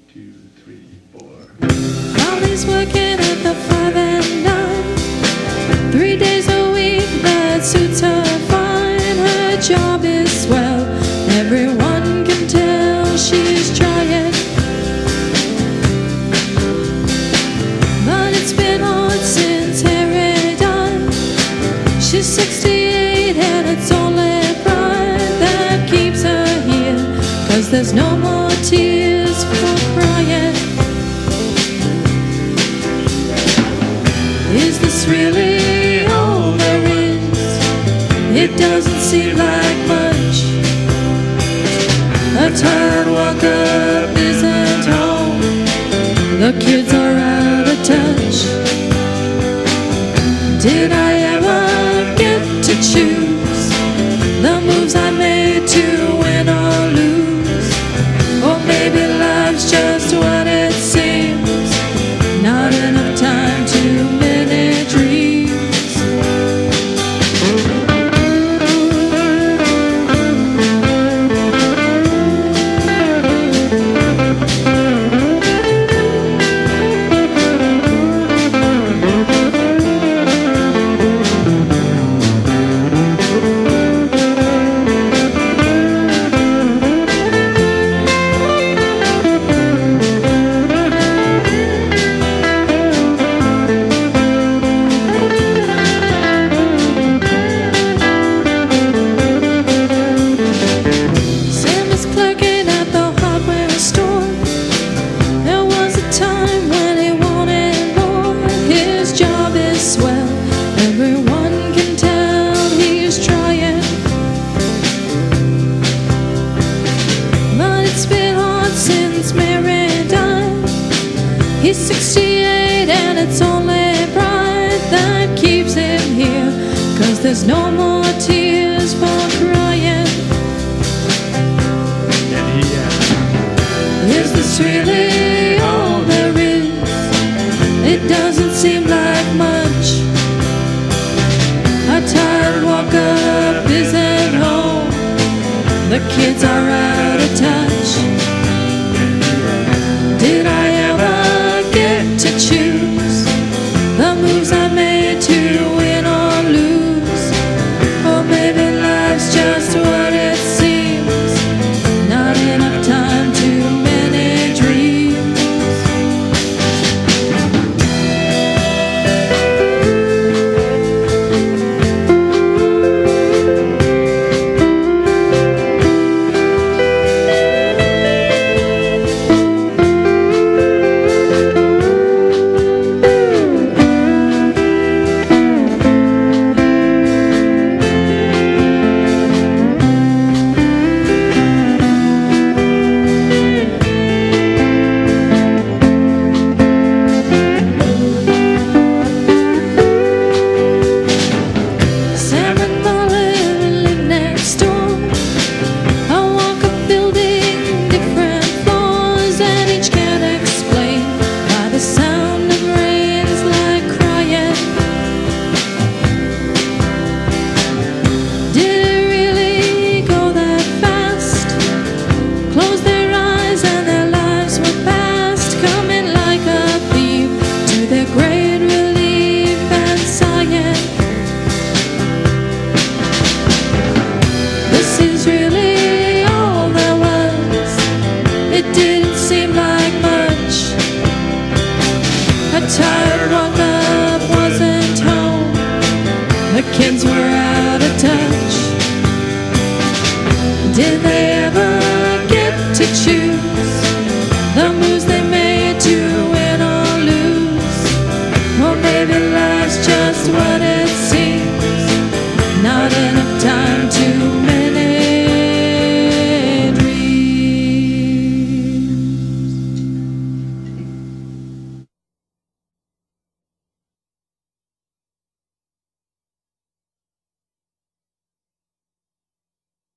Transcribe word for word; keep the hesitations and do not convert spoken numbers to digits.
two, three, four. Holly's working at the five and nine, three days a week, that suits her fine. Her job is swell, everyone can tell she's trying. But it's been hard since Harry died. She's sixty-eight and it's only pride that keeps her here, 'cause there's no more tears for crying. Is this really all there is? It doesn't seem like much. A tired walk-up isn't home. The kids are out of touch. Did I ever get to choose the moves I made to win or lose? Or maybe life's just what it seems, not enough time to many dreams. He's sixty-eight and it's only pride that keeps him here, 'cause there's no more tears for crying. And he asked, is this really all there is? It doesn't seem like much. A tired walk-up isn't home. The kids are out of touch. Did I ever to choose the moves I made to win or lose? Or maybe life's just what it seems, not enough time to many dreams. Tired walk-up wasn't home. The kids were out of touch. Did they